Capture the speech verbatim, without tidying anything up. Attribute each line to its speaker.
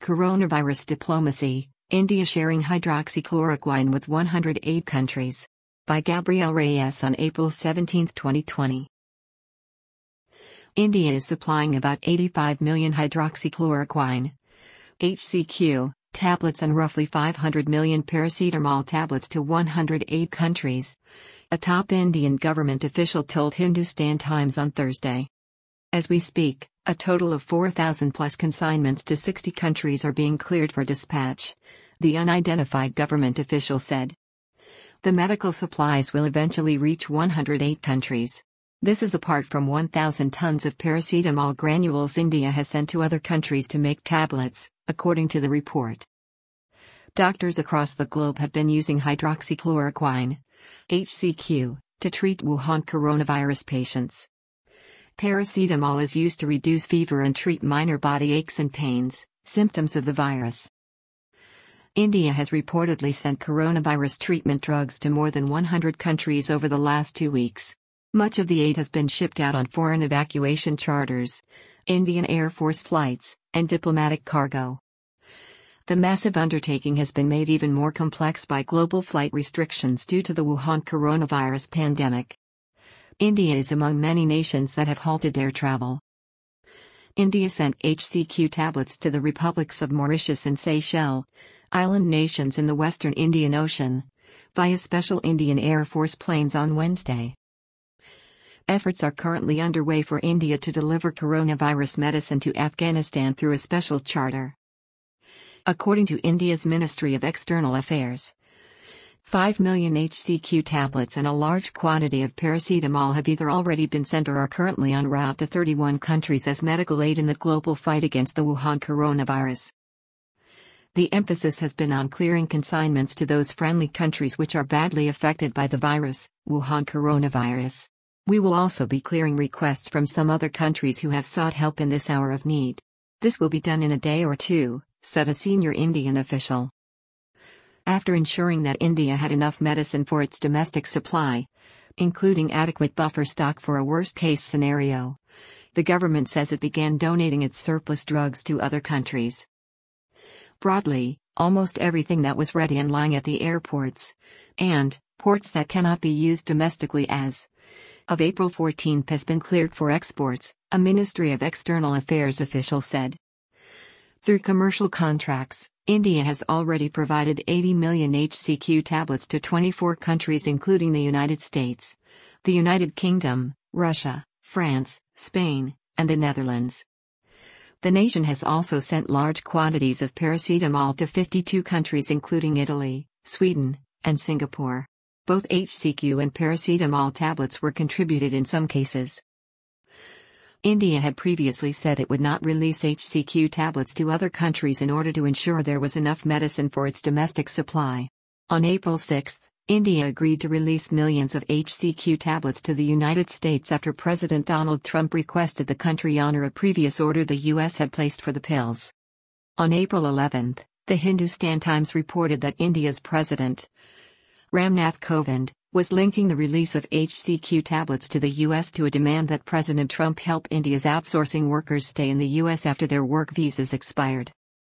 Speaker 1: Coronavirus diplomacy, India sharing hydroxychloroquine with one hundred eight countries. By Gabriel Reyes on April seventeenth, twenty twenty. India is supplying about eighty-five million hydroxychloroquine H C Q tablets and roughly five hundred million paracetamol tablets to one hundred eight countries, a top Indian government official told Hindustan Times on Thursday. As we speak, a total of four thousand plus consignments to sixty countries are being cleared for dispatch, the unidentified government official said. The medical supplies will eventually reach one hundred eight countries. This is apart from one thousand tons of paracetamol granules India has sent to other countries to make tablets, according to the report. Doctors across the globe have been using hydroxychloroquine, H C Q, to treat Wuhan coronavirus patients. Paracetamol is used to reduce fever and treat minor body aches and pains, symptoms of the virus. India has reportedly sent coronavirus treatment drugs to more than one hundred countries over the last two weeks. Much of the aid has been shipped out on foreign evacuation charters, Indian Air Force flights, and diplomatic cargo. The massive undertaking has been made even more complex by global flight restrictions due to the Wuhan coronavirus pandemic. India is among many nations that have halted air travel. India sent H C Q tablets to the republics of Mauritius and Seychelles, island nations in the western Indian Ocean, via special Indian Air Force planes on Wednesday. Efforts are currently underway for India to deliver coronavirus medicine to Afghanistan through a special charter. According to India's Ministry of External Affairs, five million H C Q tablets and a large quantity of paracetamol have either already been sent or are currently en route to thirty-one countries as medical aid in the global fight against the Wuhan coronavirus. The emphasis has been on clearing consignments to those friendly countries which are badly affected by the virus, Wuhan coronavirus. We will also be clearing requests from some other countries who have sought help in this hour of need. This will be done in a day or two, said a senior Indian official. After ensuring that India had enough medicine for its domestic supply, including adequate buffer stock for a worst-case scenario, the government says it began donating its surplus drugs to other countries. Broadly, almost everything that was ready and lying at the airports, and ports that cannot be used domestically as of April fourteenth has been cleared for exports, a Ministry of External Affairs official said. Through commercial contracts, India has already provided eighty million H C Q tablets to twenty-four countries including the United States, the United Kingdom, Russia, France, Spain, and the Netherlands. The nation has also sent large quantities of paracetamol to fifty-two countries including Italy, Sweden, and Singapore. Both H C Q and paracetamol tablets were contributed in some cases. India had previously said it would not release H C Q tablets to other countries in order to ensure there was enough medicine for its domestic supply. On April sixth, India agreed to release millions of H C Q tablets to the United States after President Donald Trump requested the country honor a previous order the U S had placed for the pills. On April eleventh, the Hindustan Times reported that India's President, Ramnath Kovind, was linking the release of H C Q tablets to the U S to a demand that President Trump help India's outsourcing workers stay in the U S after their work visas expired.